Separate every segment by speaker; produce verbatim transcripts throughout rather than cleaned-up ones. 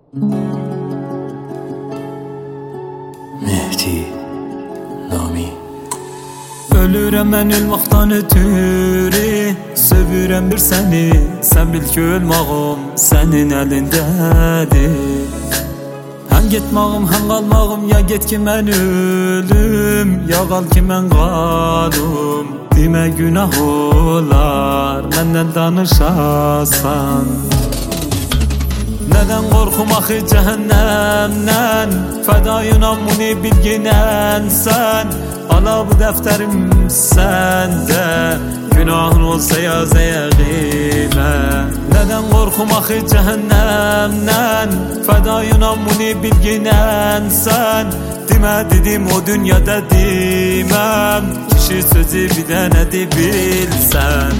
Speaker 1: Mehdi Nami.
Speaker 2: Ölürəm mən ölməkdən ötürü, sövürəm bir səni. Sən bil ki ölmağım sənin əlindədir. Həm getmağım həm qalmağım, ya get ki mən ölüm, ya qal ki mən qalım. Demə günah olar məndən danışasan. Nədən qorxum axı cəhənnəmdən, fədayınam bunu bilginən sən. Ala bu dəftərim səndə, günahın olsa yaz əyyəqimə. Nədən qorxum axı cəhənnəmdən, fədayınam bunu bilginən sən. Demə dedim o dünyada deməm, kişi sözü bir dənədir bilsən.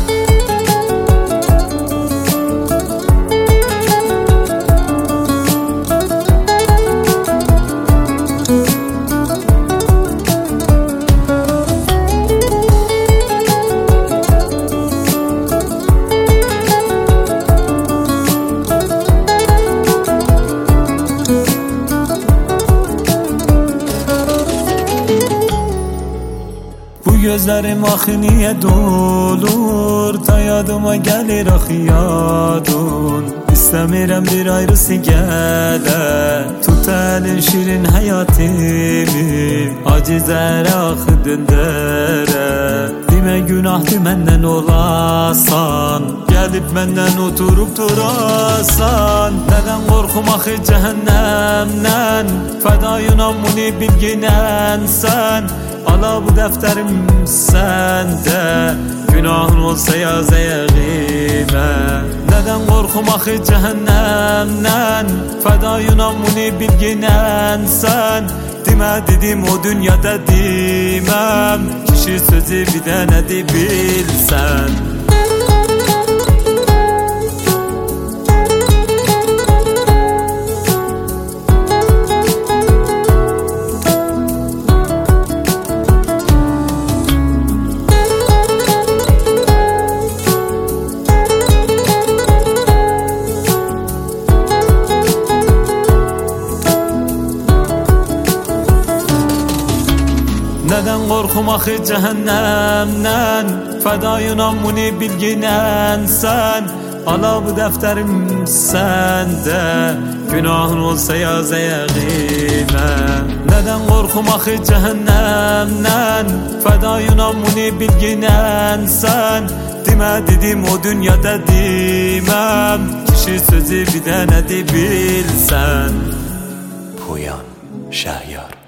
Speaker 2: Gözlerim axı niye dolur, ta yadıma gelir axı yadın. İstəmirəm bir ayrısı gələ, tut əlin şirin həyatımı, acizlərə axı döndərə. Demə günahdır məndən olasan, gəlib məndən oturub durasan. Nədən qorxum axı cəhənnəmdən, fədayınam bunu bilginən sən. Ala bu dəftərim səndə, günahın olsa yaz əyyəqimə. Nədən qorxum axı cəhənnəmdən, fədayınam bunu bilginən sən. Demə dedim o dünyada deməm, kişi sözü bir dənədir bilsən. Nədən qorxum axı cəhənnəmdən, fədayınam bunu bilginən sən. Ala bu dəftərim səndə, günahın olsa yaz əyyəqimə. Nədən qorxum axı cəhənnəmdən, fədayınam bunu bilginən sən. Demə dedim o dünyada deməm, kişi sözü bir dənədir bilsən.
Speaker 1: Poyan Şəhyar.